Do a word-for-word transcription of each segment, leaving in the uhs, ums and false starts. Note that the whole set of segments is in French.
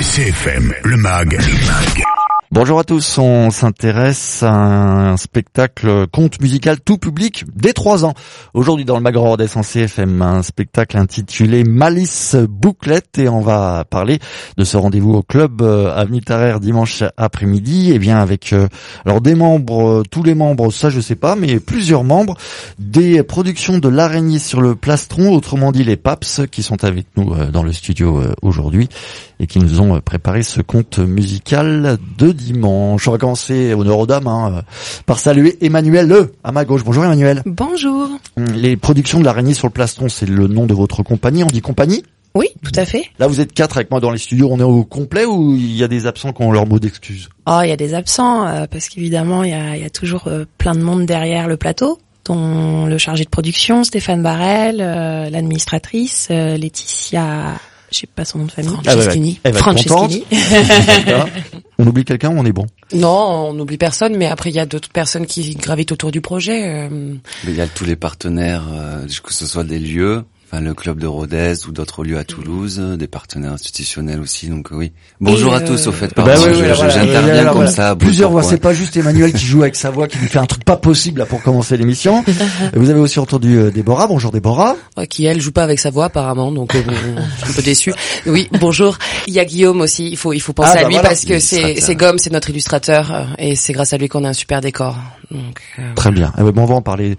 C F M, le mag. Le mag. Bonjour à tous, on s'intéresse à un spectacle conte musical tout public dès trois ans. Aujourd'hui dans le Mag Rodez en C F M, un spectacle intitulé Malice Bouclette et on va parler de ce rendez-vous au club Avenue Tarère dimanche après-midi. Et bien avec euh, alors des membres, tous les membres, ça je sais pas, mais plusieurs membres des productions de l'Araignée sur le Plastron, autrement dit les Paps, qui sont avec nous euh, dans le studio euh, aujourd'hui et qui nous ont préparé ce conte musical de dimanche. On va commencer, honneur aux dames, hein, par saluer Emmanuel Le, à ma gauche. Bonjour Emmanuel. Bonjour. Les productions de l'Araignée sur le Plastron, c'est le nom de votre compagnie. On dit compagnie ? Oui, tout à fait. Là, vous êtes quatre avec moi dans les studios. On est au complet ou il y a des absents qui ont leur mot d'excuse ? Oh, il y a des absents, euh, parce qu'évidemment, il y a, il y a toujours euh, plein de monde derrière le plateau, dont le chargé de production, Stéphane Barrel, euh, l'administratrice, euh, Laetitia... Je sais pas son nom de famille. Franceschini. Ah bah, Franceschini. On oublie quelqu'un ou on est bon? Non, on n'oublie personne, mais après il y a d'autres personnes qui gravitent autour du projet. Euh... Mais il y a tous les partenaires, euh, que ce soit des lieux, enfin le club de Rodez ou d'autres lieux à Toulouse, des partenaires institutionnels aussi. Donc oui. Bonjour Et à euh... tous. Au fait, pardon, bah ouais, je, ouais, je, voilà, j'interviens voilà, comme voilà. ça. Plusieurs voix. C'est pas juste Emmanuel qui joue avec sa voix, qui lui fait un truc pas possible là pour commencer l'émission. Vous avez aussi entendu euh, Déborah. Bonjour Déborah. Ouais, qui elle joue pas avec sa voix apparemment, donc euh, bon, je suis un peu déçu. Oui, bonjour. Il y a Guillaume aussi. Il faut il faut penser ah, à bah lui voilà. parce que c'est c'est Gomme, c'est notre illustrateur euh, et c'est grâce à lui qu'on a un super décor. Donc euh... très bien. Eh ben, bon, on va en parler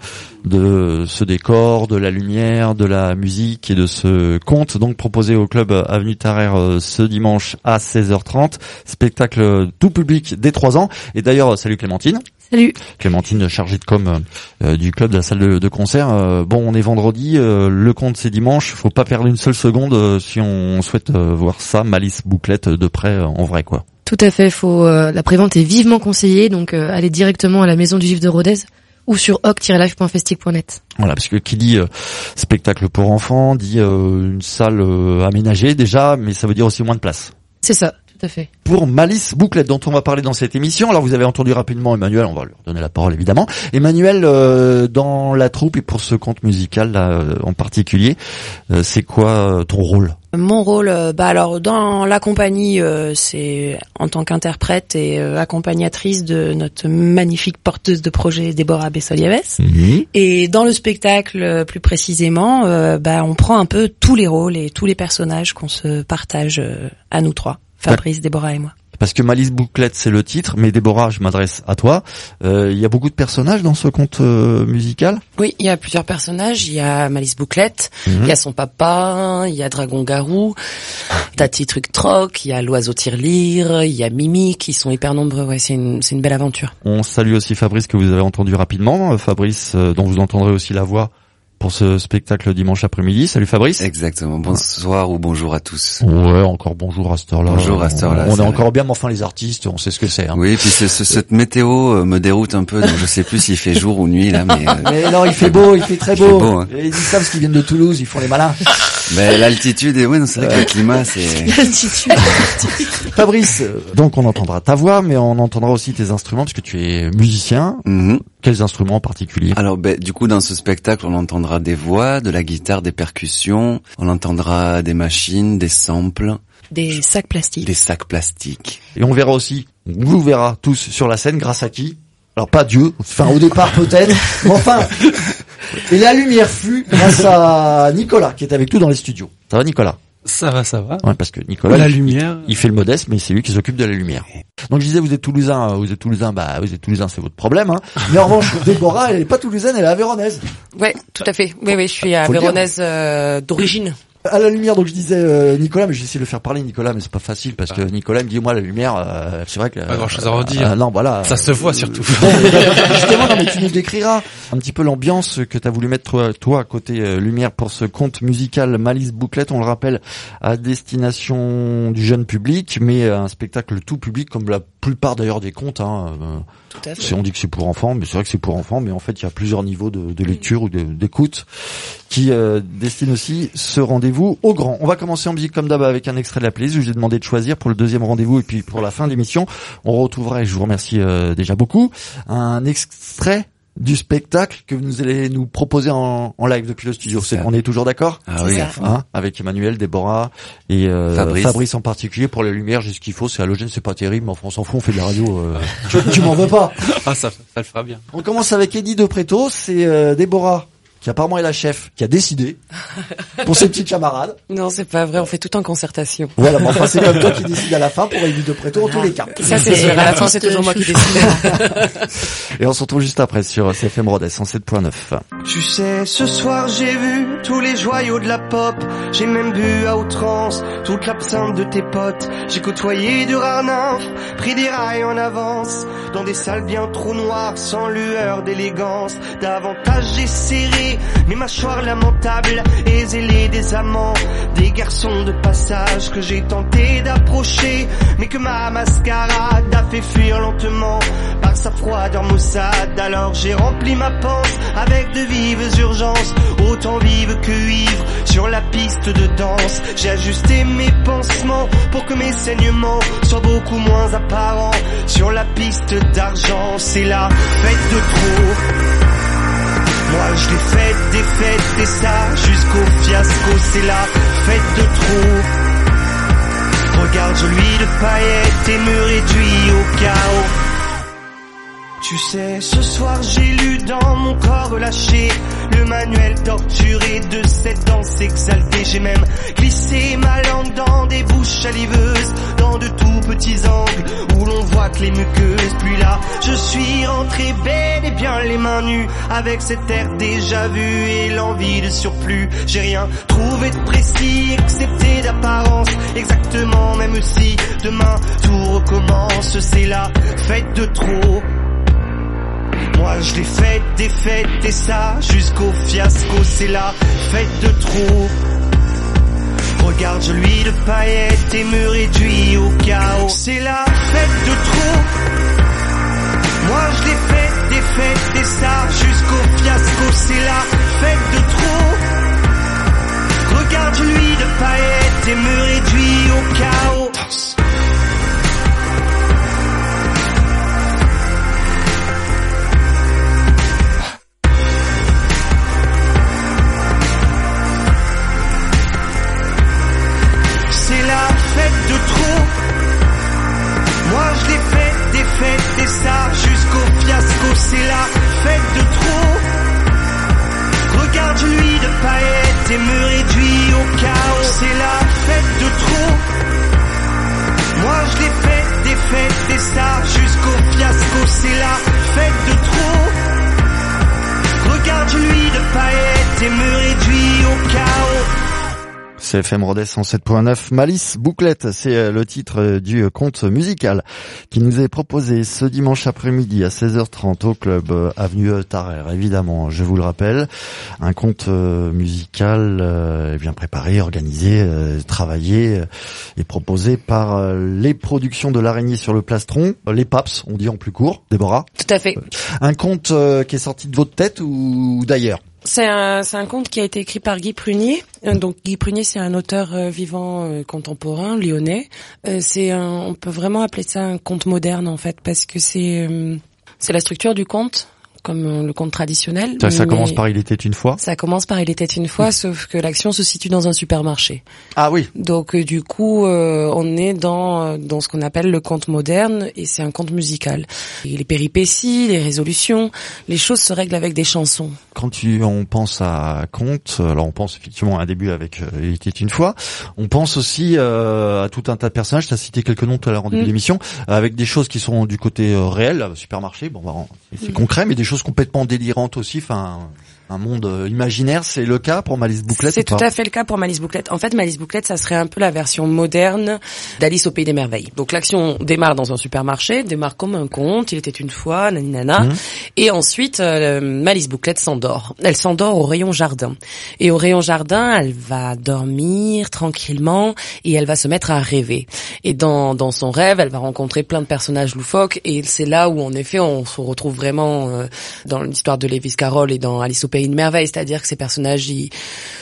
de ce décor, de la lumière, de la musique et de ce conte donc proposé au club Avenue Tarère euh, ce dimanche à seize heures trente. Spectacle tout public dès trois ans. Et d'ailleurs, salut Clémentine. Salut. Clémentine, chargée de com euh, du club de la salle de, de concert. Euh, bon, on est vendredi, euh, le conte c'est dimanche. Faut pas perdre une seule seconde euh, si on souhaite euh, voir ça, Malice Bouclette de près euh, en vrai quoi. Tout à fait. Faut euh, la prévente est vivement conseillée, donc euh, allez directement à la Maison du Juif de Rodez ou sur hoc tiret live point festic point net. Voilà, parce que qui dit euh, spectacle pour enfants dit euh, une salle euh, aménagée déjà, mais ça veut dire aussi moins de place. C'est ça, tout à fait. Pour Malice Bouclette, dont on va parler dans cette émission. Alors vous avez entendu rapidement Emmanuel, on va lui donner la parole évidemment. Emmanuel, euh, dans la troupe et pour ce conte musical là, euh, en particulier, euh, c'est quoi euh, ton rôle ? Mon rôle, euh, bah alors dans la compagnie, euh, c'est en tant qu'interprète et euh, accompagnatrice de notre magnifique porteuse de projet Déborah Bessoliaves. Mmh. Et dans le spectacle, euh, plus précisément, euh, bah on prend un peu tous les rôles et tous les personnages qu'on se partage euh, à nous trois, Fabrice, Déborah et moi. Parce que Malice Bouclette c'est le titre, mais Déborah, je m'adresse à toi. Il euh, y a beaucoup de personnages dans ce conte euh, musical ? Oui, il y a plusieurs personnages. Il y a Malice Bouclette, il mmh. y a son papa, il y a Dragon Garou, Tati Truc Troc, il y a l'oiseau tirelire, il y a Mimi, qui sont hyper nombreux. Ouais, c'est une c'est une belle aventure. On salue aussi Fabrice que vous avez entendu rapidement. Fabrice, euh, dont vous entendrez aussi la voix pour ce spectacle dimanche après-midi. Salut Fabrice. Exactement. Bonsoir ou bonjour à tous. Ouais, encore bonjour à cette heure-là. Bonjour à cette heure-là. On, on est vrai. encore bien, mais enfin les artistes, on sait ce que c'est. Hein. Oui, et puis c'est, ce, cette météo me déroute un peu, donc je sais plus s'il fait jour ou nuit là, mais. Euh... Mais non, il fait beau, il fait très beau. Il fait beau hein. Et ils disent ça parce qu'ils viennent de Toulouse, ils font les malins. Ben l'altitude et oui, non, c'est vrai que le climat c'est. L'altitude. Fabrice, donc on entendra ta voix, mais on entendra aussi tes instruments parce que tu es musicien. Mm-hmm. Quels instruments en particulier ? Alors, ben, du coup, dans ce spectacle, on entendra des voix, de la guitare, des percussions, on entendra des machines, des samples, Des sacs plastiques. des sacs plastiques. Et on verra aussi, on vous verra tous sur la scène grâce à qui ? Alors pas Dieu, enfin au départ peut-être, mais enfin. Et la lumière fut grâce à Nicolas qui est avec nous dans les studios. Ça va Nicolas ? Ça va, ça va. Ouais, parce que Nicolas, la il, lumière. il fait le modeste, mais c'est lui qui s'occupe de la lumière. Donc je disais, vous êtes toulousain, vous êtes toulousain, bah vous êtes toulousain, c'est votre problème. Hein. Mais en revanche, Déborah, elle est pas toulousaine, elle est avéronaise. Ouais, tout à fait. Oui, oui, je suis avéronaise euh, d'origine. À la lumière, donc je disais euh, Nicolas, mais j'ai essayé de le faire parler Nicolas, mais c'est pas facile parce que Nicolas me dit moi la lumière, euh, c'est vrai que pas grand chose à redire. Euh, non, voilà. Ça se voit surtout. Bon, justement, non, mais tu nous décriras un petit peu l'ambiance que t'as voulu mettre toi, toi à côté euh, lumière pour ce conte musical Malice Bouclette. On le rappelle à destination du jeune public, mais un spectacle tout public comme la plupart d'ailleurs des contes. Hein, euh, Tout à fait. C'est, on dit que c'est pour enfants, mais c'est vrai que c'est pour enfants, mais en fait il y a plusieurs niveaux de, de lecture ou de, d'écoute qui euh, destinent aussi ce rendez-vous au grand. On va commencer en musique comme d'hab avec un extrait de la playlist où j'ai demandé de choisir pour le deuxième rendez-vous et puis pour la fin de l'émission. On retrouvera, et je vous remercie euh, déjà beaucoup, un extrait du spectacle que vous allez nous proposer en, en live depuis le studio. C'est, on est toujours d'accord? Ah oui, ça. à fond. Hein, avec Emmanuel, Déborah et euh, Fabrice. Fabrice en particulier pour les lumières. J'ai ce qu'il faut, c'est halogène, c'est pas terrible, mais enfin on s'en fout, on fait de la radio. Euh... tu, tu m'en veux pas? Ah, ça, ça le fera bien. On commence avec Eddie de Préto, c'est euh, Déborah qui apparemment est la chef, qui a décidé pour ses petites camarades. Non, c'est pas vrai, on fait tout en concertation. Voilà, mais enfin c'est comme toi qui décide à la fin pour Eddie de Préto en tous les cas. Ça, c'est sûr. À la fin, c'est toujours moi qui décide. Et on se retrouve juste après sur C F M Rodez cent sept point neuf. Tu sais, ce soir j'ai vu tous les joyaux de la pop. J'ai même bu à outrance toute l'absinthe de tes potes. J'ai côtoyé de rares nymphes, pris des rails en avance, dans des salles bien trop noires, sans lueur d'élégance. Davantage j'ai serré mes mâchoires lamentables et zélé des amants, des garçons de passage que j'ai tenté d'approcher, mais que ma mascarade a fait fuir lentement par sa froideur maussade. Alors j'ai rempli ma panse avec de vives urgences, autant vives que ivres, sur la piste de danse. J'ai ajusté mes pansements pour que mes saignements soient beaucoup moins apparents. Sur la piste d'argent, c'est la fête de trop. Moi je l'ai faite, des fêtes, et ça jusqu'au fiasco. C'est la fête de trop. Regarde, je lui de paillettes et me réduis au chaos. Tu sais, ce soir j'ai lu dans mon corps relâché le manuel torturé de cette danse exaltée. J'ai même glissé ma langue dans des bouches saliveuses, dans de tout petits angles où l'on voit que les muqueuses. Puis là, je suis rentré bel et bien les mains nues, avec cet air déjà vu et l'envie de surplus. J'ai rien trouvé de précis, excepté d'apparence, exactement, même si demain tout recommence. C'est la fête de trop. Moi je l'ai faite, des fêtes, et ça jusqu'au fiasco. C'est la fête de trop. Regarde, je lui de paillettes et me réduis au chaos. C'est la fête de trop. Moi je l'ai faite, des fêtes, et ça jusqu'au fiasco. C'est la fête de trop. Regarde, je lui de paillettes et me réduis au chaos. C'est la fête de trop. Moi je l'ai fait, des fêtes, et ça jusqu'au fiasco. C'est la fête de trop. Regarde, je lui de paillettes et me réduis au chaos. C'est la fête de trop. Moi je l'ai fait, des fêtes, et ça jusqu'au fiasco. C'est la fête de trop. Regarde, je lui de paillettes et me réduis au chaos. C F M Rodez cent sept point neuf. Malice Bouclette, c'est le titre du conte musical qui nous est proposé ce dimanche après-midi à seize heures trente au club avenue Tarère. Évidemment, je vous le rappelle, un conte musical bien préparé, organisé, travaillé et proposé par les productions de l'Araignée sur le Plastron, les Paps, on dit en plus court. Déborah. Tout à fait. Un conte qui est sorti de votre tête ou d'ailleurs? C'est un, c'est un conte qui a été écrit par Guy Prunier. Donc Guy Prunier, c'est un auteur euh, vivant euh, contemporain, lyonnais. Euh, c'est un, on peut vraiment appeler ça un conte moderne en fait, parce que c'est euh, c'est la structure du conte comme le conte traditionnel. Ça, ça commence par Il était une fois. Ça commence par Il était une fois, mmh. sauf que l'action se situe dans un supermarché. Ah oui. Donc euh, du coup, euh, on est dans dans ce qu'on appelle le conte moderne, et c'est un conte musical. Et les péripéties, les résolutions, les choses se règlent avec des chansons. Quand tu, on pense à conte, alors on pense effectivement à un début avec euh, Il était une fois. On pense aussi euh, à tout un tas de personnages. Tu as cité quelques noms tout à l'heure en début mmh. d'émission, avec des choses qui sont du côté euh, réel, supermarché. Bon, bah, c'est mmh. concret, mais des choses complètement délirantes aussi. Enfin, un monde euh, imaginaire. C'est le cas pour Malice Bouclette. C'est tout à fait le cas pour Malice Bouclette. En fait, Malice Bouclette, ça serait un peu la version moderne d'Alice au Pays des Merveilles. Donc l'action démarre dans un supermarché, démarre comme un conte. Il était une fois, naninana. Mmh. Et ensuite, euh, Malice Bouclette s'endort. Elle s'endort au rayon jardin. Et au rayon jardin, elle va dormir tranquillement et elle va se mettre à rêver. Et dans dans son rêve, elle va rencontrer plein de personnages loufoques. Et c'est là où, en effet, on se retrouve vraiment euh, dans l'histoire de Lewis Carroll et dans Alice au Pays de Merveille. C'est-à-dire que ces personnages, ils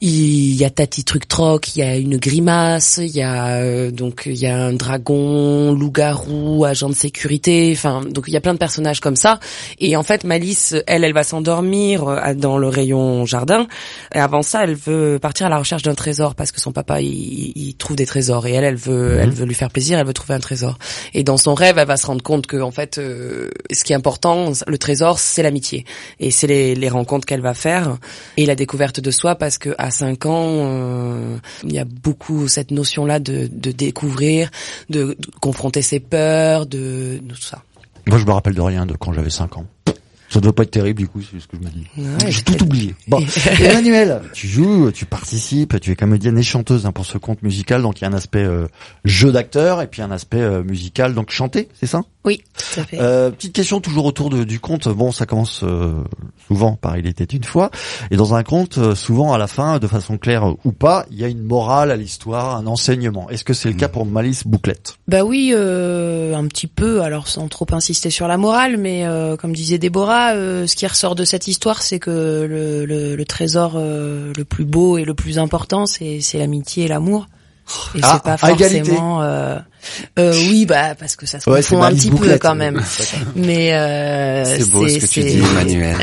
il y a Tati Truc Troc, il y a une grimace, il y a euh, donc il y a un dragon, loup-garou, agent de sécurité, enfin donc il y a plein de personnages comme ça. Et en fait Malice, elle, elle va s'endormir euh, dans le rayon jardin. Et avant ça, elle veut partir à la recherche d'un trésor parce que son papa il, il trouve des trésors et elle, elle veut, mmh. elle veut lui faire plaisir, elle veut trouver un trésor. Et dans son rêve, elle va se rendre compte que en fait, euh, ce qui est important, le trésor, c'est l'amitié et c'est les, les rencontres qu'elle va faire et la découverte de soi parce que à cinq ans, euh, il y a beaucoup cette notion-là de, de découvrir, de, de confronter ses peurs, de, de tout ça. Moi, je me rappelle de rien de quand j'avais cinq ans. Ça doit pas être terrible, du coup, c'est ce que je me dis. Ouais, j'ai tout oublié. Bon. Emmanuel, tu joues, tu participes, tu es comédienne et chanteuse, hein, pour ce conte musical. Donc, il y a un aspect euh, jeu d'acteur et puis un aspect euh, musical. Donc, chanter, c'est ça? Oui, tout à fait. Euh, petite question toujours autour de, du conte. Bon, ça commence euh, souvent par Il était une fois. Et dans un conte, euh, souvent à la fin, de façon claire ou pas, il y a une morale à l'histoire, un enseignement. Est-ce que c'est le cas pour Malice Bouclette? Bah oui, euh, un petit peu. Alors sans trop insister sur la morale, mais euh, comme disait Déborah, euh, ce qui ressort de cette histoire, c'est que le, le, le trésor euh, le plus beau et le plus important, c'est, c'est l'amitié et l'amour. Et ah, c'est pas forcément. Euh, euh, oui, bah parce que ça se ouais, confond un petit Bouclette, peu quand même. Mais euh, c'est beau c'est, ce que c'est... tu dis, Emmanuel.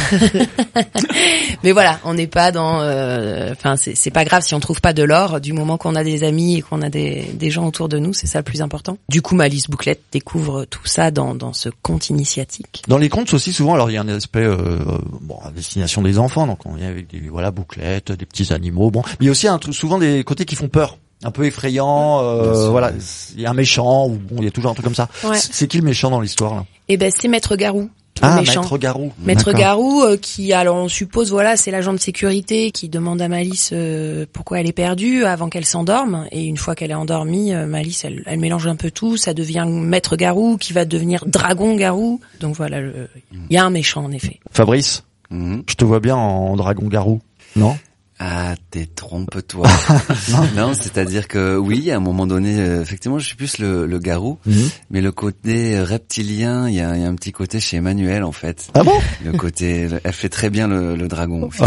Mais voilà, on n'est pas dans. Enfin, euh, c'est, c'est pas grave si on trouve pas de l'or. Du moment qu'on a des amis et qu'on a des, des gens autour de nous, c'est ça le plus important. Du coup, Malice Bouclette découvre tout ça dans, dans ce conte initiatique. Dans les contes aussi, souvent, alors il y a un aspect euh, bon à destination des enfants, donc on vient avec des voilà bouclettes, des petits animaux. Bon, mais il y a aussi un truc, souvent des côtés qui font peur. Un peu effrayant, euh, voilà, il y a un méchant, ou bon, il y a toujours un truc comme ça. Ouais. C'est qui le méchant dans l'histoire, là? Eh ben, c'est Maître Garou. Ah, méchant. Maître Garou. Maître D'accord. Garou, euh, qui, alors on suppose, voilà, c'est l'agent de sécurité qui demande à Malice euh, pourquoi elle est perdue avant qu'elle s'endorme. Et une fois qu'elle est endormie, euh, Malice, elle, elle mélange un peu tout. Ça devient Maître Garou qui va devenir Dragon Garou. Donc voilà, il y a un méchant en effet. Fabrice, Mm-hmm. je te vois bien en Dragon Garou, non? Ah, détrompe-toi. Non, c'est-à-dire que oui, à un moment donné, euh, effectivement, je suis plus le, le garou, Mm-hmm. mais le côté reptilien, il y a, il y a un petit côté chez Emmanuel en fait. Ah bon? Le côté, elle fait très bien le, le dragon. En fait.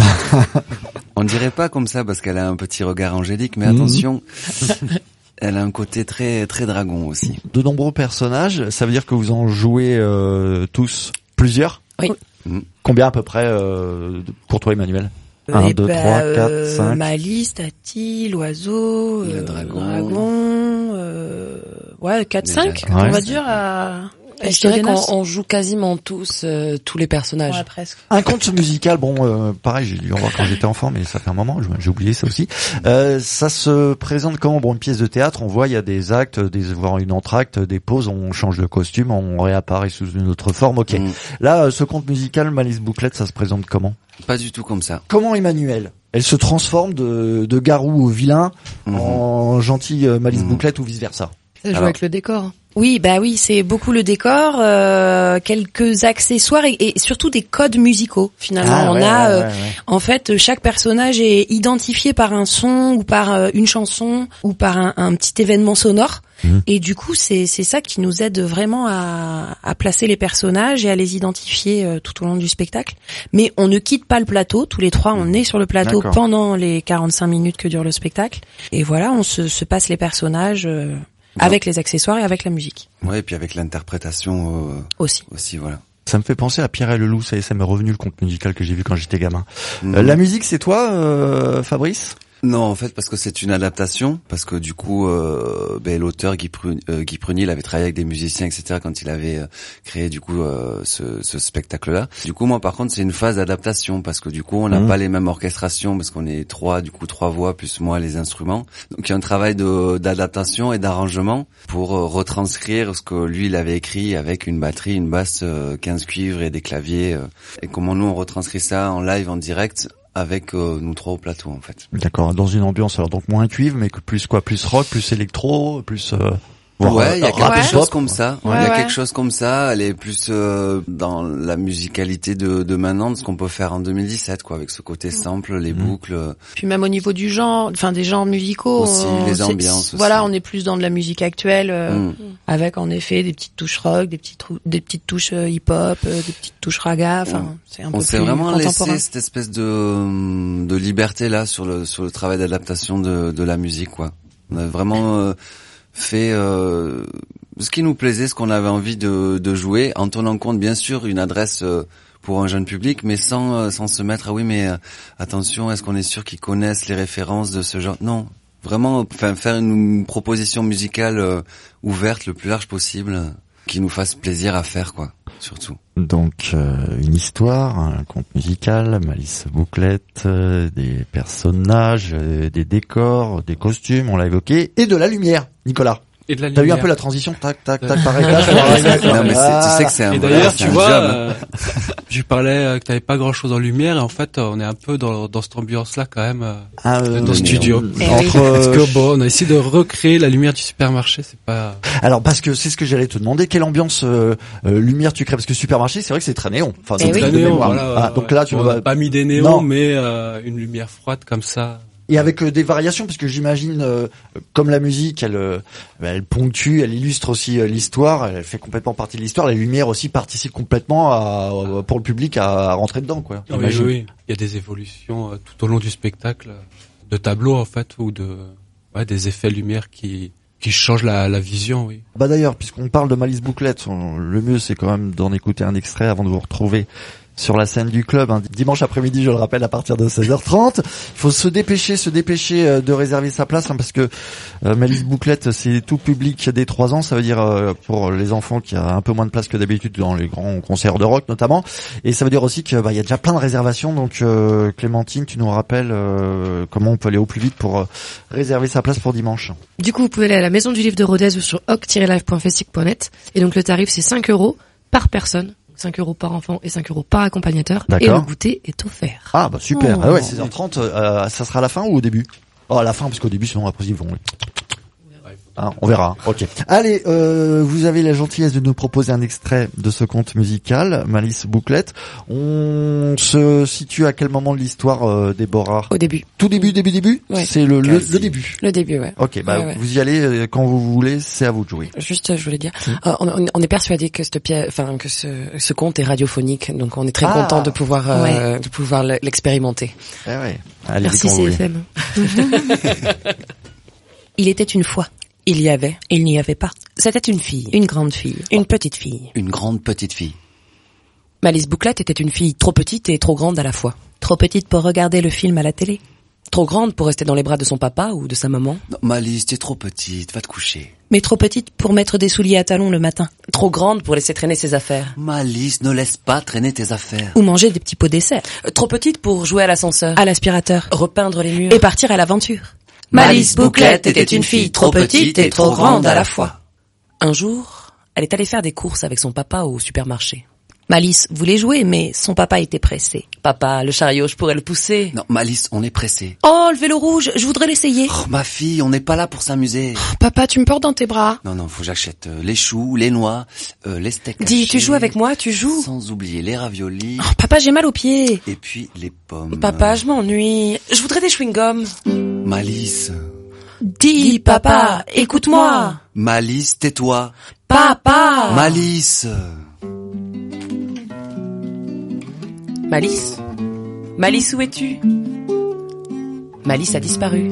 On dirait pas comme ça parce qu'elle a un petit regard angélique, mais Mm-hmm. attention, elle a un côté très très dragon aussi. De nombreux personnages, ça veut dire que vous en jouez euh, tous plusieurs? Oui. Mm. Combien à peu près euh, pour toi, Emmanuel? Un, Eh deux, ben, trois, quatre, euh, cinq. Malice, Tati, l'oiseau, Le euh, dragon. dragon, euh, ouais, quatre, Les cinq, dragons. on Ouais. va dire à. Et je dirais qu'on on joue quasiment tous euh, tous les personnages. Ouais, presque. Un conte musical, bon, euh, pareil, j'ai dû en voir quand j'étais enfant, mais ça fait un moment, j'ai oublié ça aussi. Euh, ça se présente comment? Bon, une pièce de théâtre, on voit, il y a des actes, des voire une entracte, des pauses, on change de costume, on réapparaît sous une autre forme, ok. Mm. Là, euh, ce conte musical, Malice Bouclette, ça se présente comment? Pas du tout comme ça. Comment Emmanuel? Elle se transforme de, de garou au vilain Mhm. en gentille euh, Malice Mhm. Bouclette ou vice versa? Ça joue Alors- avec le décor. Oui, bah oui, c'est beaucoup le décor, euh, quelques accessoires et, et surtout des codes musicaux. Finalement, Ah, on ouais, a, ouais, euh, ouais, ouais. en fait, chaque personnage est identifié par un son ou par euh, une chanson ou par un, un petit événement sonore. Mhm. Et du coup, c'est c'est ça qui nous aide vraiment à, à placer les personnages et à les identifier euh, tout au long du spectacle. Mais on ne quitte pas le plateau. Tous les trois, on est sur le plateau D'accord. pendant les quarante-cinq minutes que dure le spectacle. Et voilà, on se, se passe les personnages euh, avec les accessoires et avec la musique Ouais, et puis avec l'interprétation euh, aussi. aussi, voilà. Ça me fait penser à Pierre et le loup, ça y est, ça m'est revenu le conte musical que j'ai vu quand j'étais gamin. Mm. Euh, la musique, c'est toi, euh, Fabrice? Non, en fait, parce que c'est une adaptation, parce que du coup, euh, ben, l'auteur Guy, Prun- euh, Guy Prunier, il avait travaillé avec des musiciens, et cetera, quand il avait euh, créé du coup euh, ce, ce spectacle-là. Du coup, moi, par contre, c'est une phase d'adaptation, parce que du coup, on n'a Mhm. pas les mêmes orchestrations, parce qu'on est trois, du coup, trois voix plus moi les instruments. Donc, il y a un travail de d'adaptation et d'arrangement pour euh, retranscrire ce que lui il avait écrit avec une batterie, une basse, euh, quinze cuivres et des claviers. euh, et comment nous on retranscrit ça en live, en direct, avec euh, nous trois au plateau, en fait. D'accord, dans une ambiance alors donc moins cuivre, mais que plus quoi, plus rock, plus électro, plus. Euh... Voire, Ouais, il y a euh, quelque rap chose pop, comme quoi. ça. Il Ouais, y a ouais. quelque chose comme ça. Elle est plus euh, dans la musicalité de, de maintenant, de ce qu'on peut faire en deux mille dix-sept, quoi, avec ce côté sample, les Mmh. boucles. Puis même au niveau du genre, enfin des genres musicaux, Aussi, on- les c'est- ambiances aussi. Voilà, on est plus dans de la musique actuelle, euh, Mm. avec en effet des petites touches rock, des petites trou- des petites touches euh, hip-hop, euh, des petites touches raga. Enfin, c'est un On peu s'est plus vraiment contemporain. laissé cette espèce de de liberté là sur le sur le travail d'adaptation de de la musique, quoi. On a vraiment euh, fait euh, ce qui nous plaisait, ce qu'on avait envie de de jouer, en tenant compte bien sûr une adresse euh, pour un jeune public, mais sans euh, sans se mettre ah oui mais euh, attention, est-ce qu'on est sûr qu'ils connaissent les références de ce genre? Non, vraiment, enfin faire une proposition musicale euh, ouverte le plus large possible, euh, qui nous fasse plaisir à faire, quoi, surtout. Donc euh, une histoire, un conte musical, Malice Bouclette, euh, des personnages, euh, des décors, des costumes, on l'a évoqué, et de la lumière. Nicolas, Et de la t'as eu un lumière. peu la transition, tac, tac, tac, par réglage. par réglage. Non mais c'est- tu sais que c'est un Et vrai- d'ailleurs, c'est tu un vois, job. euh, je lui parlais euh, que t'avais pas grand chose en lumière, et en fait, euh, on est un peu dans, dans cette ambiance-là quand même, euh, Ah, euh, dans le studio. Eh Entre, oui. Parce euh, que bon, on a essayé de recréer la lumière du supermarché, c'est pas... alors parce que c'est ce que j'allais te demander, quelle ambiance euh, euh, lumière tu crées, parce que supermarché c'est vrai que c'est très néon. Enfin, Eh c'est oui. très Très néon, mémoire. voilà. Ah, donc là tu on vas n'a pas mis des néons, Non. mais euh, une lumière froide comme ça. et avec euh, des variations, parce que j'imagine euh, comme la musique, elle, euh, elle ponctue, elle illustre aussi euh, l'histoire, elle fait complètement partie de l'histoire. Les lumières aussi participent complètement à, euh, pour le public à, à rentrer dedans, quoi. Oui, j'imagine. oui, il y a des évolutions euh, tout au long du spectacle, euh, de tableaux en fait, ou de ouais, des effets lumière qui qui changent la, la vision, oui. Bah d'ailleurs, puisqu'on parle de Malice Bouclette, on- le mieux c'est quand même d'en écouter un extrait avant de vous retrouver sur la scène du club, hein, dimanche après-midi, je le rappelle, à partir de seize heures trente. Il faut se dépêcher, se dépêcher euh, de réserver sa place, hein, parce que euh, Malice Bouclette, c'est tout public des trois ans, ça veut dire euh, pour les enfants qu'il y a un peu moins de place que d'habitude dans les grands concerts de rock notamment, et ça veut dire aussi que bah il y a déjà plein de réservations, donc euh, Clémentine, tu nous rappelles euh, comment on peut aller au plus vite pour euh, réserver sa place pour dimanche. Du coup, vous pouvez aller à la maison du livre de Rodez ou sur hoc tiret live point festic point net. Et donc, le tarif, c'est cinq euros par personne. cinq euros par enfant et cinq euros par accompagnateur. Et D'accord. le goûter est offert. Ah bah super, Oh. ah ouais, seize heures trente, euh, ça sera à la fin ou au début? Oh à la fin, parce qu'au début sinon après ils vont... Hein, on verra. Ok. Allez, euh, vous avez la gentillesse de nous proposer un extrait de ce conte musical, Malice Bouclette. On se situe à quel moment de l'histoire, euh, Déborah? Au début. Tout début, début, début. Ouais. C'est le, le, Quasi. le début. Le début, ouais. Ok, bah Ouais, ouais. vous y allez euh, quand vous voulez. C'est à vous de jouer. Juste, je voulais dire, euh, on, on est persuadé que cette pièce, enfin que ce, ce conte est radiophonique, donc on est très Ah. content de pouvoir euh, de pouvoir le- l'expérimenter. Eh ouais. Allez, Merci quand vous voulez. C F M. Il était une fois, Il y avait, il n'y avait pas, c'était une fille, une grande fille. une petite fille. Une grande petite fille. Malice Bouclette était une fille trop petite et trop grande à la fois. Trop petite pour regarder le film à la télé. Trop grande pour rester dans les bras de son papa ou de sa maman. Non, Malice, t'es trop petite, va te coucher. Mais trop petite pour mettre des souliers à talons le matin. Trop grande pour laisser traîner ses affaires. Malice, ne laisse pas traîner tes affaires. Ou manger des petits pots dessert. Euh, Trop petite pour jouer à l'ascenseur. À l'aspirateur. Repeindre les murs. Et partir à l'aventure. Malice Bouclette était une fille trop petite et trop grande à la fois. Un jour, elle est allée faire des courses avec son papa au supermarché. Malice voulait jouer, mais son papa était pressé. Papa, le chariot, je pourrais le pousser. Non, Malice, on est pressé. Oh, le vélo rouge, je voudrais l'essayer. Oh, ma fille, on n'est pas là pour s'amuser. Papa, tu me portes dans tes bras. Non, non, faut que j'achète euh, les choux, les noix, euh, les steaks Dis, hachés, tu joues avec moi, tu joues. Sans oublier les raviolis, Oh, papa, j'ai mal aux pieds. et puis les pommes. Papa, je m'ennuie. Je voudrais des chewing-gums. Malice, Dis, papa, écoute-moi. Malice, tais-toi. Papa. Malice. Malice Malice, où es-tu? Malice a disparu.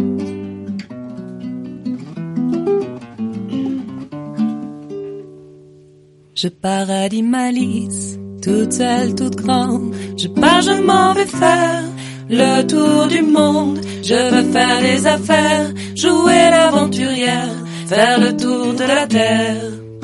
Je pars à dit Malice, toute seule, toute grande. Je pars, je m'en vais faire le tour du monde. Je veux faire des affaires, jouer l'aventurière, faire le tour de la terre.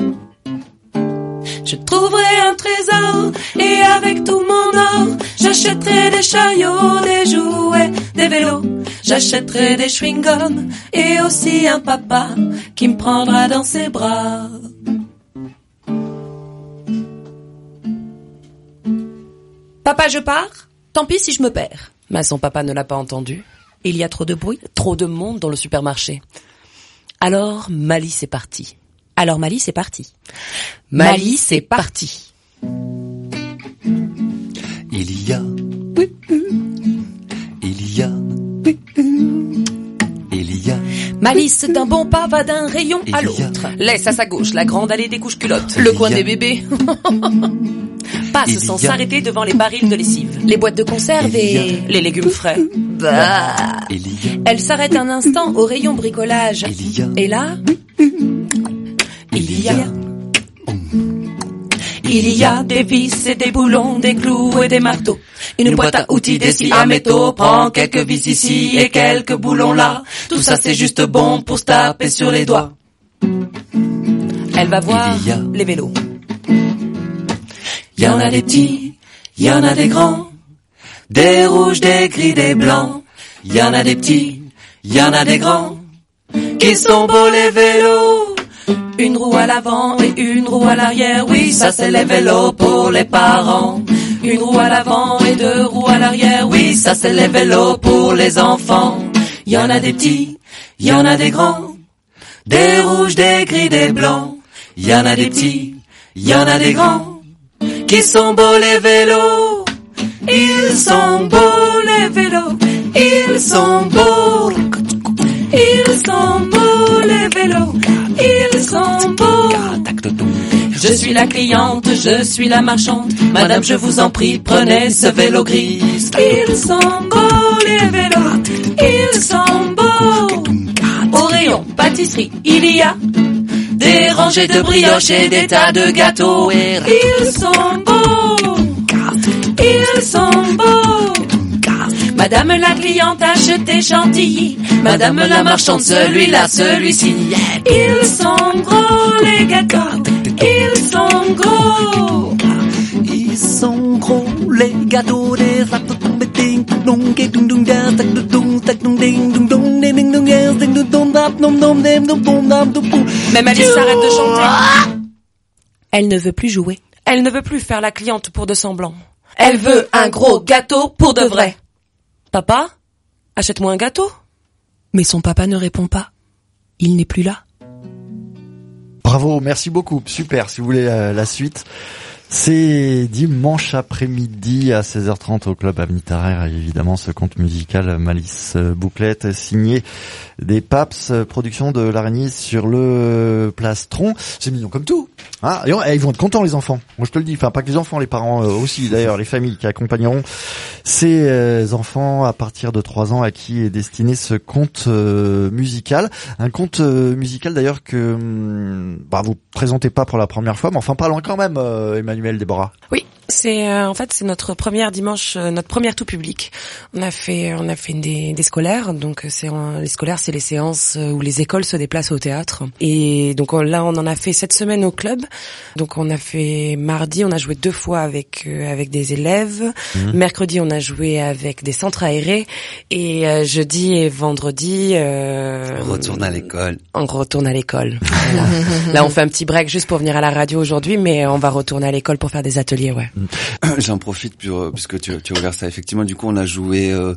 Je trouverai un trésor et avec tout mon or, j'achèterai des chariots, des jouets, des vélos. J'achèterai des chewing-gums et aussi un papa qui me prendra dans ses bras. Papa, je pars. Tant pis si je me perds. Mais son papa ne l'a pas entendu. Il y a trop de bruit. Trop de monde dans le supermarché. Alors, Malice est partie. Alors Malice est parti. Malice est parti. Il y a, il y a, il y a. Malice d'un bon pas va d'un rayon Il à y a- l'autre. Laisse à sa gauche la grande allée des couches culottes. Il Le y coin a- des bébés. Passe Il sans y a- s'arrêter devant les barils de lessive. Les boîtes de conserve Il y a- et... Les légumes frais. Bah. Il y a, Elle s'arrête un instant au rayon bricolage. il y a, Et là, Il y a... Il y a des vis et des boulons, des clous et des marteaux. Une boîte à outils, des scies à métaux. Prends quelques vis ici et quelques boulons là. Tout ça c'est juste bon pour se taper sur les doigts. Elle va voir Il y a- les vélos. Y en a des petits, y en a des grands. Des rouges, des gris, des blancs. Y en a des petits, y en a des grands. Qui sont beaux les vélos. Une roue à l'avant et une roue à l'arrière. Oui, ça c'est les vélos pour les parents. Une roue à l'avant et deux roues à l'arrière. Oui, ça c'est les vélos pour les enfants. Y en a des petits, y en a des grands. Des rouges, des gris, des blancs. Y en a des petits, y en a des grands. Qui sont beaux les vélos. Ils sont beaux les vélos. Ils sont beaux. Ils sont beaux les vélos. Ils sont beaux. Je suis la cliente, je suis la marchande. Madame, je vous en prie, prenez ce vélo gris. Ils sont beaux les vélos. Ils sont beaux. Au rayon pâtisserie, il y a des rangées de brioches et des tas de gâteaux. Ils sont beaux. Ils sont beaux. Madame la cliente achetez chantilly. Madame la marchande celui-là, celui-ci. Ils sont gros les gâteaux. Ils sont gros. Ils sont gros les gâteaux des Même Alice s'arrête de chanter. elle ne veut plus jouer. Elle ne veut plus faire la cliente pour de semblant. Elle veut un gros gâteau pour de vrai. Papa, achète-moi un gâteau. Mais son papa ne répond pas. Il n'est plus là. Bravo, merci beaucoup, super. Si vous voulez la, la suite, c'est dimanche après-midi à seize heures trente au Club Avnitaire. Évidemment, ce conte musical Malice Bouclette signé des Paps, production de l'Araignée sur le plastron. C'est mignon comme tout. Hein, et on- et ils vont être contents les enfants. Moi je te le dis, enfin pas que les enfants, les parents euh, aussi d'ailleurs, les familles qui accompagneront ces euh, enfants à partir de trois ans à qui est destiné ce conte euh, musical. Un conte euh, musical d'ailleurs que hum, bah, vous présentez pas pour la première fois, mais enfin pas loin quand même, euh, Emmanuel Déborah. Oui, c'est euh, en fait c'est notre première dimanche, euh, notre première tout public. On a fait on a fait des, des scolaires, donc c'est en- les scolaires c'est les séances euh, où les écoles se déplacent au théâtre. Et donc on- là on en a fait cette semaine au club. Donc on a fait mardi, on a joué deux fois avec euh, avec des élèves. Mmh. Mercredi on a joué avec des centres aérés et euh, jeudi et vendredi euh, Retourne à l'école. on retourne à l'école. Voilà. Là on fait un petit break juste pour venir à la radio aujourd'hui, mais on va retourner à l'école pour faire des ateliers, ouais. J'en profite pour, puisque tu, tu as ouvert ça. Effectivement, du coup, on a joué euh,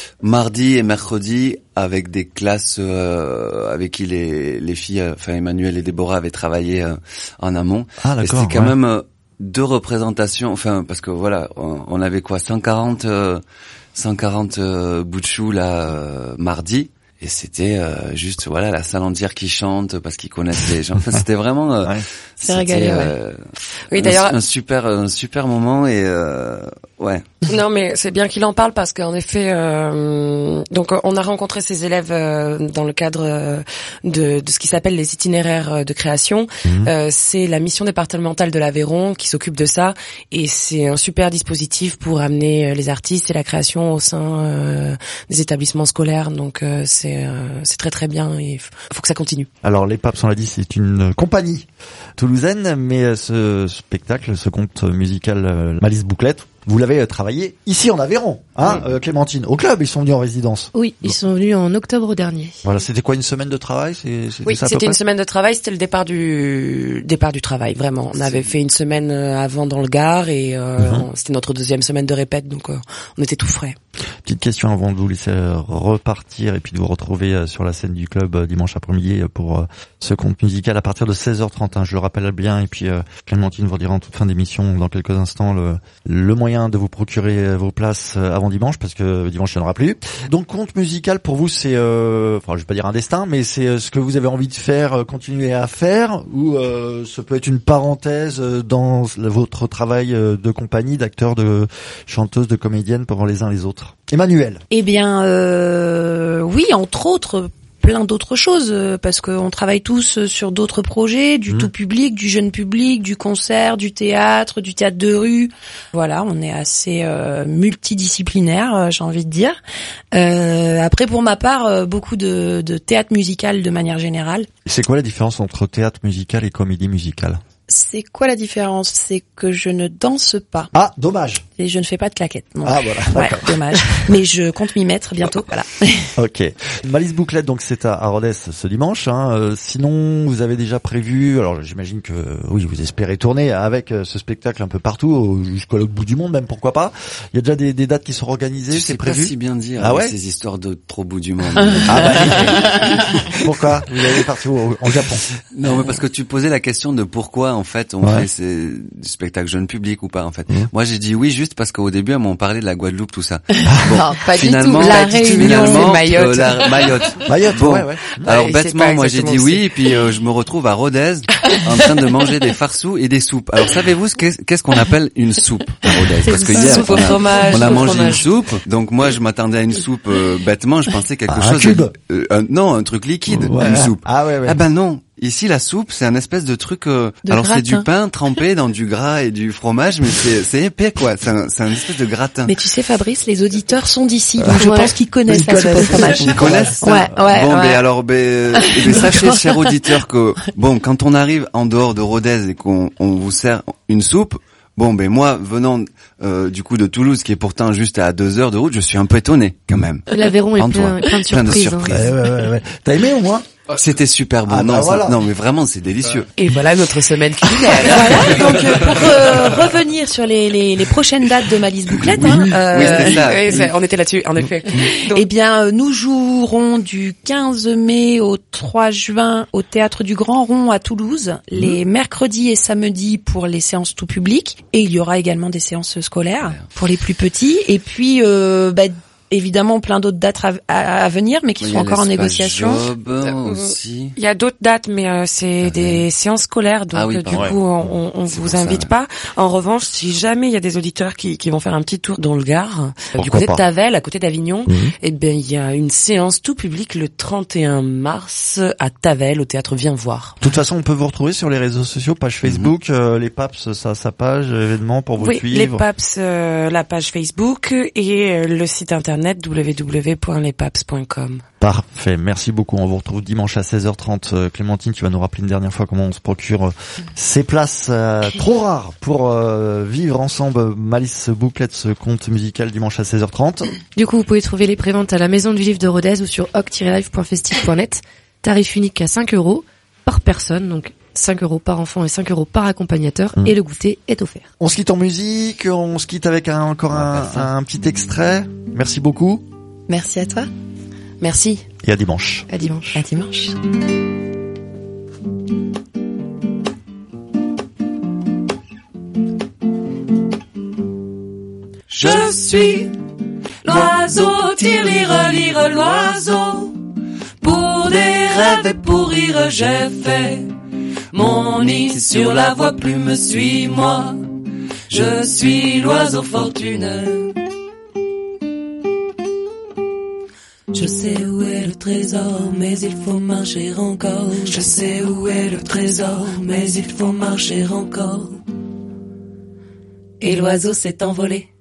mardi et mercredi avec des classes euh, avec qui les, les filles, euh, enfin Emmanuel et Déborah avaient travaillé euh, en amont. Ah Et d'accord. c'était quand ouais. même euh, deux représentations, enfin parce que voilà, on, on avait quoi, cent quarante, euh, cent quarante euh, bouts de chou là euh, mardi. Et c'était euh, juste voilà la salle entière qui chante parce qu'ils connaissent les gens. Enfin, c'était vraiment euh, Ouais. C'est c'était, régalé, ouais. euh, Oui, un- d'ailleurs- un, super un super moment et euh, ouais. Non, mais c'est bien qu'il en parle parce qu'en effet, euh, donc on a rencontré ces élèves euh, dans le cadre euh, de, de ce qui s'appelle les itinéraires euh, de création. Mhm. Euh, c'est la mission départementale de l'Aveyron qui s'occupe de ça et c'est un super dispositif pour amener euh, les artistes et la création au sein euh, des établissements scolaires. Donc euh, c'est euh, c'est très très bien et il faut que ça continue. Alors les Paps, on l'a dit, c'est une compagnie toulousaine, mais euh, ce spectacle, ce conte musical euh, Malice Bouclette, vous l'avez travaillé ici en Aveyron, hein, euh, Clémentine, au club, ils sont venus en résidence. Oui, ils sont venus en octobre dernier. Voilà, c'était quoi, une semaine de travail? C'est, c'était Oui, ça à peu c'était près une semaine de travail, c'était le départ du départ du travail, vraiment. On avait fait une semaine avant dans le Gard et euh, Mhm. on- c'était notre deuxième semaine de répète, donc euh, on était tout frais. Petite question avant de vous laisser euh, repartir et puis de vous retrouver euh, sur la scène du club euh, dimanche après-midi euh, pour euh, ce conte musical à partir de seize heures trente. Hein, je le rappelle bien, et puis euh, Clémentine vous dira en toute fin d'émission dans quelques instants le, le moyen de vous procurer euh, vos places euh, avant dimanche, parce que dimanche il n'y en aura plus. Donc conte musical pour vous, c'est, euh, enfin je vais pas dire un destin, mais c'est euh, ce que vous avez envie de faire, euh, continuer à faire, ou euh, ce peut être une parenthèse euh, dans votre travail euh, de compagnie, d'acteur, de chanteuse, de comédienne pour les uns les autres. Emmanuel. Eh bien, euh, oui, entre autres, plein d'autres choses, euh, parce qu'on travaille tous sur d'autres projets, du Mmh. tout public, du jeune public, du concert, du théâtre, du théâtre de rue. Voilà, on est assez euh, multidisciplinaire, euh, j'ai envie de dire. Euh, après, pour ma part, euh, beaucoup de, de théâtre musical de manière générale. C'est quoi la différence entre théâtre musical et comédie musicale? C'est quoi la différence? C'est que je ne danse pas Ah, dommage. et je ne fais pas de claquettes. Non. Ah voilà, Ouais, d'accord. dommage. Mais je compte m'y mettre bientôt. Voilà. Ok. Malice Bouclette, donc c'est à, à Rodez ce dimanche. Hein. Euh, sinon, vous avez déjà prévu, alors j'imagine que oui, vous espérez tourner avec euh, ce spectacle un peu partout, au- jusqu'au bout du monde même, pourquoi pas. Il y a déjà des, des dates qui sont organisées, Je c'est sais prévu. pas si bien dire Ah avec ouais ces histoires de trop bout du monde. Ah bah, pourquoi vous allez partir au, au Japon? Non, mais parce que tu posais la question de pourquoi en fait on Ouais. fait ces du spectacle jeune public ou pas en fait. Mmh. Moi j'ai dit oui juste parce qu'au début elles m'ont parlé de la Guadeloupe tout ça. Non, pas Finalement, du tout. La pas du tout. Réunion, Finalement, c'est Mayotte. euh, la- Mayotte. Mayotte, Bon. ouais, ouais. Alors Ouais, c'est bêtement, pas moi j'ai exactement dit oui aussi. et puis euh, je me retrouve à Rodez en train de manger des farceaux et des soupes. Alors savez-vous ce qu'est- qu'est-ce qu'on appelle une soupe à Rodez? Parce que une hier soupe on au a, fromage, on a au mangé une fromage. soupe, donc moi je m'attendais à une soupe euh, bêtement, je pensais quelque Un chose cube. de, euh, un- non, un truc liquide, Ouais. une soupe. Ah ouais, ouais. Ah ben non. Ici, la soupe, c'est un espèce de truc. Euh, De alors, c'est du gratin. pain trempé dans du gras et du fromage, mais c'est c'est épais, quoi. C'est un, c'est un espèce de gratin. Mais tu sais, Fabrice, les auditeurs sont d'ici, donc je Ouais. pense qu'ils connaissent Ils la soupe au connaissent. fromage. Ils connaissent ça. Ouais, ouais, Bon, ouais. ben alors, ben, euh, ben, sachez, chers auditeurs, que bon, quand on arrive en dehors de Rodez et qu'on on vous sert une soupe. Bon, ben moi, venant euh, du coup de Toulouse, qui est pourtant juste à deux heures de route, je suis un peu étonné quand même. L'Aveyron est Antoine. plein, plein de Plein de surprises. hein. surprises. Ouais, ouais, ouais, ouais. T'as aimé au moins? C'était super bon. Ah, bah non, ça- voilà. non, mais vraiment, c'est délicieux. Et voilà notre semaine culinaire. Voilà, donc euh, pour euh, revenir sur les, les, les prochaines dates de Malice Bouclette, hein, euh, Oui, c'était ça. Oui, c'est- on était là-dessus, en effet. Donc, eh bien, euh, nous jouerons du quinze mai au trois juin au Théâtre du Grand Rond à Toulouse, les mercredis et samedis pour les séances tout public, et il y aura également des séances scolaires pour les plus petits, et puis euh, bah, évidemment plein d'autres dates à, à- à venir, mais qui Il y sont a encore en l'espace négociation. Job aussi. il y a d'autres dates, mais euh, c'est des séances scolaires, donc Ah oui, euh, du pardon. coup, on, on C'est vous pour ça, invite ouais. pas. En revanche, si jamais il y a des auditeurs qui, qui vont faire un petit tour dans le Gard, euh, du Pourquoi côté pas. de Tavel, à côté d'Avignon, Mhm. eh ben il y a une séance tout public le trente et un mars à Tavel, au théâtre Viens voir. De toute façon, on peut vous retrouver sur les réseaux sociaux, page Facebook, euh, les Paps, sa, sa page, événements pour vous Oui, suivre. les Paps, euh, la page Facebook et euh, le site internet w w w point les paps point com. Parfait, merci beaucoup. On vous retrouve dimanche à seize heures trente. Euh, Clémentine, tu vas nous rappeler une dernière fois comment on se procure euh, ces places euh, trop rares pour euh, vivre ensemble Malice Bouclette, ce conte musical dimanche à seize heures trente. Du coup, vous pouvez trouver les préventes à la Maison du Livre de Rodez ou sur hoc tiret live point festif point net. Tarif unique à cinq euros par personne, donc cinq euros par enfant et cinq euros par accompagnateur, Mmh. et le goûter est offert. On se quitte en musique, on se quitte avec un, encore un, un petit extrait. Merci beaucoup Merci à toi. Merci. et à dimanche. À dimanche. À dimanche. Je suis l'oiseau, tire, lire, lire l'oiseau. Pour des rêves et pour rire, j'ai fait mon nid sur la voie, plume, suis-moi. Je suis l'oiseau fortuné. Je sais où est le trésor, mais il faut marcher encore. Je sais où est le trésor, mais il faut marcher encore. Et l'oiseau s'est envolé.